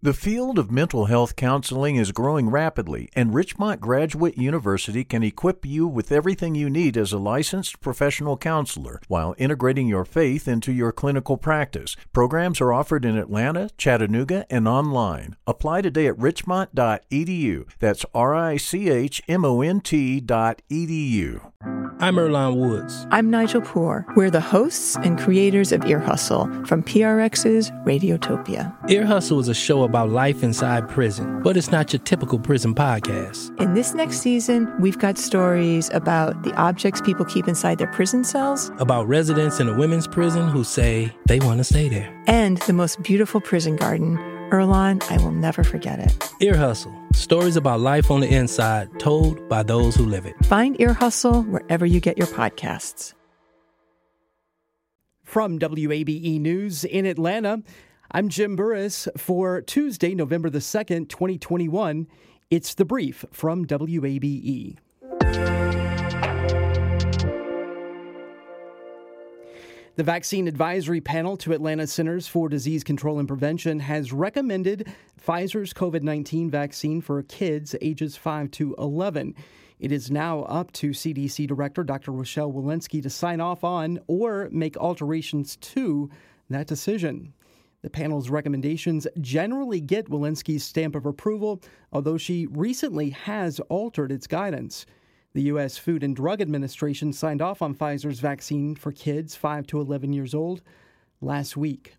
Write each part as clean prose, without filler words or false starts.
The field of mental health counseling is growing rapidly, and Richmont Graduate University can equip you with everything you need as a licensed professional counselor while integrating your faith into your clinical practice. Programs are offered in Atlanta, Chattanooga, and online. Apply today at richmont.edu. That's richmont.edu. I'm Earlonne Woods. I'm Nigel Poor. We're the hosts and creators of Ear Hustle from PRX's Radiotopia. Ear Hustle is a show about life inside prison, but it's not your typical prison podcast. In this next season, we've got stories about the objects people keep inside their prison cells, about residents in a women's prison who say they want to stay there, and the most beautiful prison garden. Earlonne, I will never forget it. Ear Hustle. Stories about life on the inside, told by those who live it. Find Ear Hustle wherever you get your podcasts. From WABE News in Atlanta, I'm Jim Burris. For Tuesday, November the 2nd, 2021, it's The Brief from WABE. The Vaccine Advisory Panel to Atlanta Centers for Disease Control and Prevention has recommended Pfizer's COVID-19 vaccine for kids ages 5 to 11. It is now up to CDC Director Dr. Rochelle Walensky to sign off on or make alterations to that decision. The panel's recommendations generally get Walensky's stamp of approval, although she recently has altered its guidance. The U.S. Food and Drug Administration signed off on Pfizer's vaccine for kids 5 to 11 years old last week.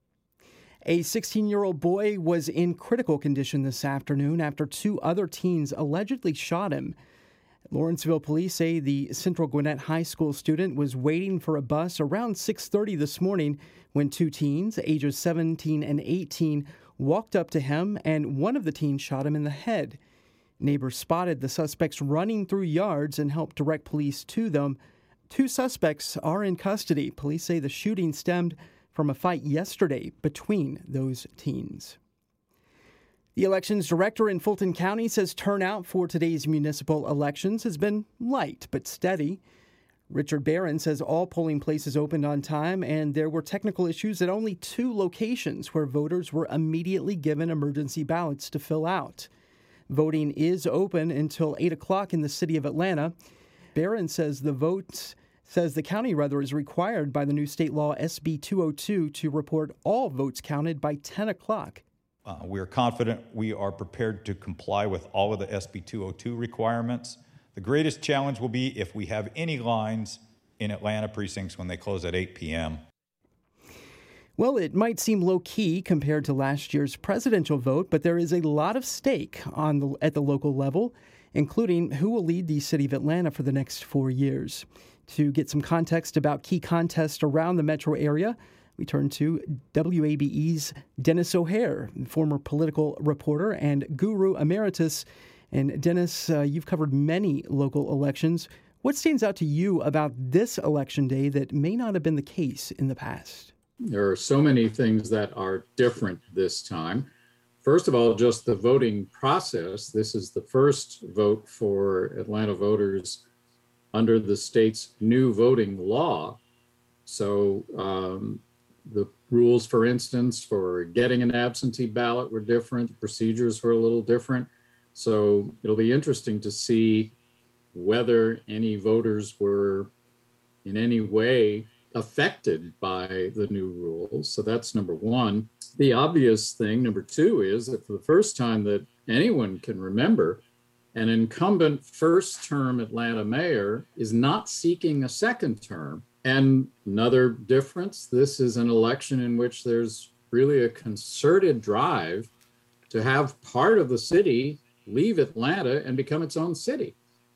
A 16-year-old boy was in critical condition this afternoon after two other teens allegedly shot him. Lawrenceville police say the Central Gwinnett High School student was waiting for a bus around 6:30 this morning when two teens, ages 17 and 18, walked up to him and one of the teens shot him in the head. Neighbors spotted the suspects running through yards and helped direct police to them. Two suspects are in custody. Police say the shooting stemmed from a fight yesterday between those teens. The elections director in Fulton County says turnout for today's municipal elections has been light but steady. Richard Barron says all polling places opened on time and there were technical issues at only two locations where voters were immediately given emergency ballots to fill out. Voting is open until 8 o'clock in the city of Atlanta. Barron says the county is required by the new state law SB 202 to report all votes counted by 10 o'clock. We are confident we are prepared to comply with all of the SB 202 requirements. The greatest challenge will be if we have any lines in Atlanta precincts when they close at 8 p.m. Well, it might seem low-key compared to last year's presidential vote, but there is a lot of stake at the local level, including who will lead the city of Atlanta for the next 4 years. To get some context about key contests around the metro area, we turn to WABE's Dennis O'Hare, former political reporter and guru emeritus. And Dennis, you've covered many local elections. What stands out to you about this election day that may not have been the case in the past? There are so many things that are different this time. First of all, just the voting process. This is the first vote for Atlanta voters under the state's new voting law. So the rules, for instance, for getting an absentee ballot were different. The procedures were a little different. So it'll be interesting to see whether any voters were in any way affected by the new rules. So that's number one. The obvious thing, number two, is that for the first time that anyone can remember, an incumbent first-term Atlanta mayor is not seeking a second term. And another difference, this is an election in which there's really a concerted drive to have part of the city leave Atlanta and become its own city.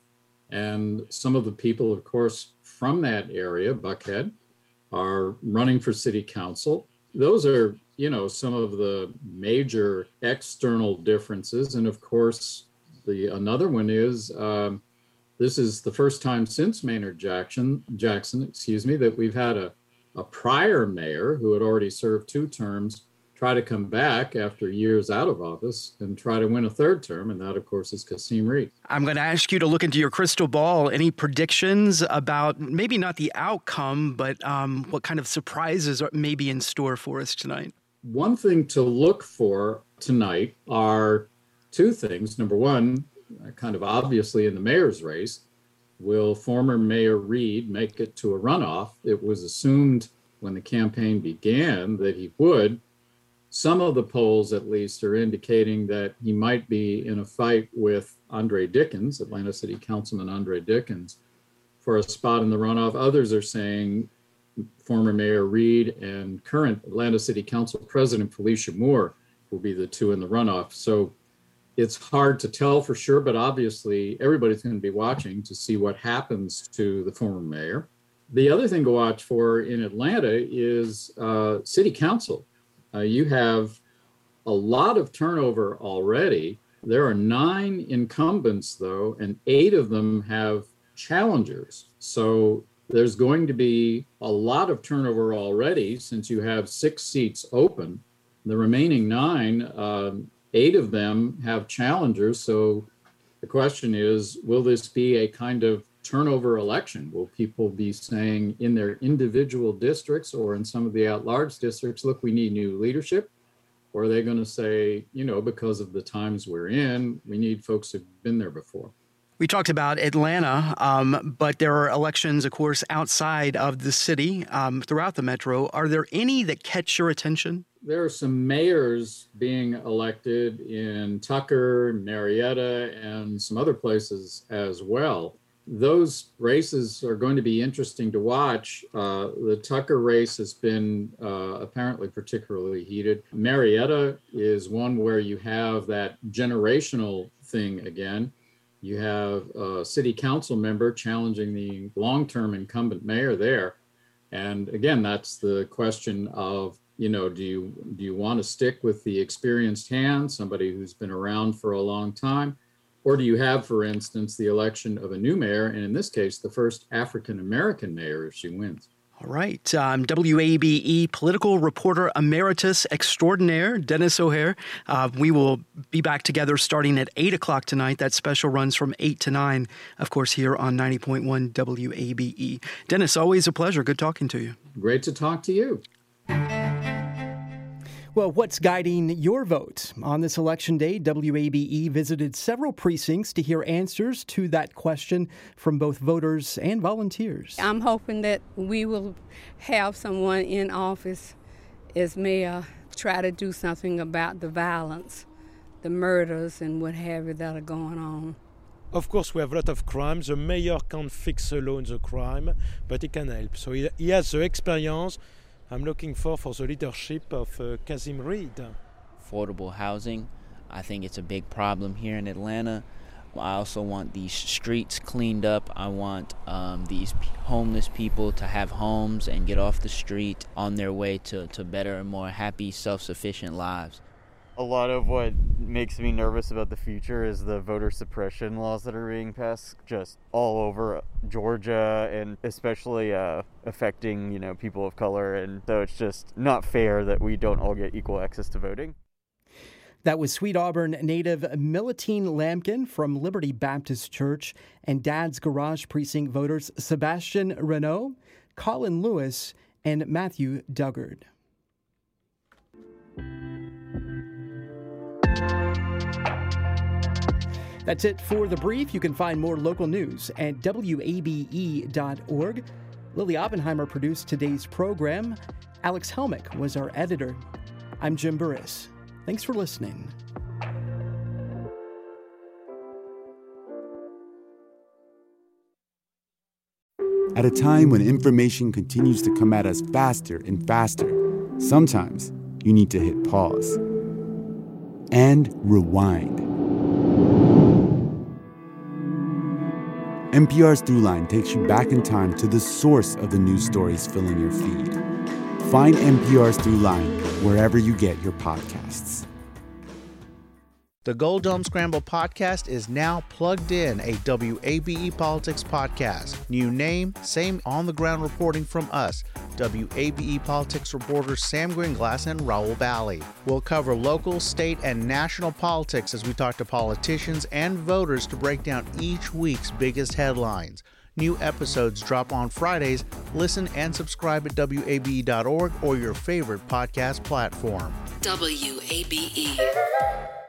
And some of the people, of course, from that area, Buckhead, are running for city council. Those are, some of the major external differences. And of course, another one is this is the first time since Maynard Jackson, that we've had a prior mayor who had already served 2 terms try to come back after years out of office and try to win a 3rd term. And that, of course, is Kasim Reed. I'm going to ask you to look into your crystal ball. Any predictions about maybe not the outcome, but what kind of surprises may be in store for us tonight? One thing to look for tonight are two things. Number one, kind of obviously in the mayor's race, will former Mayor Reed make it to a runoff? It was assumed when the campaign began that he would. Some of the polls, at least, are indicating that he might be in a fight with Andre Dickens, Atlanta City Councilman Andre Dickens, for a spot in the runoff. Others are saying former Mayor Reed and current Atlanta City Council President Felicia Moore will be the two in the runoff. So it's hard to tell for sure, but obviously everybody's going to be watching to see what happens to the former mayor. The other thing to watch for in Atlanta is city council. You have a lot of turnover already. There are 9 incumbents, though, and 8 of them have challengers. So there's going to be a lot of turnover already since you have 6 seats open. The remaining 9, 8 of them have challengers. So the question is, will this be a kind of turnover election? Will people be saying in their individual districts or in some of the at-large districts, look, we need new leadership? Or are they going to say, because of the times we're in, we need folks who've been there before? We talked about Atlanta, but there are elections, of course, outside of the city, throughout the metro. Are there any that catch your attention? There are some mayors being elected in Tucker, Marietta, and some other places as well. Those races are going to be interesting to watch. The Tucker race has been apparently particularly heated. Marietta is one where you have that generational thing again. You have a city council member challenging the long-term incumbent mayor there. And again, that's the question of, do you want to stick with the experienced hand, somebody who's been around for a long time? Or do you have, for instance, the election of a new mayor, and in this case, the first African-American mayor if she wins? All right. WABE political reporter emeritus extraordinaire, Dennis O'Hare. We will be back together starting at 8 o'clock tonight. That special runs from 8 to 9, of course, here on 90.1 WABE. Dennis, always a pleasure. Good talking to you. Great to talk to you. Well, what's guiding your vote? On this election day, WABE visited several precincts to hear answers to that question from both voters and volunteers. I'm hoping that we will have someone in office as mayor try to do something about the violence, the murders and what have you that are going on. Of course, we have a lot of crimes. The mayor can't fix alone the crime, but he can help. So he has the experience. I'm looking for the leadership of Kazim Reed. Affordable housing, I think it's a big problem here in Atlanta. I also want these streets cleaned up. I want these homeless people to have homes and get off the street on their way to better and more happy, self-sufficient lives. A lot of what makes me nervous about the future is the voter suppression laws that are being passed just all over Georgia, and especially affecting, people of color. And so it's just not fair that we don't all get equal access to voting. That was Sweet Auburn native Millatine Lampkin from Liberty Baptist Church and Dad's Garage Precinct voters Sebastian Renault, Colin Lewis, and Matthew Duggard. That's it for The Brief. You can find more local news at WABE.org. Lily Oppenheimer produced today's program. Alex Helmick was our editor. I'm Jim Burris. Thanks for listening. At a time when information continues to come at us faster and faster, sometimes you need to hit pause and rewind. NPR's Throughline takes you back in time to the source of the news stories filling your feed. Find NPR's Throughline wherever you get your podcasts. The Gold Dome Scramble podcast is now plugged in, a WABE Politics podcast. New name, same on-the-ground reporting from us, WABE Politics reporters Sam Gringlass and Raul Bally. We'll cover local, state, and national politics as we talk to politicians and voters to break down each week's biggest headlines. New episodes drop on Fridays. Listen and subscribe at WABE.org or your favorite podcast platform. WABE.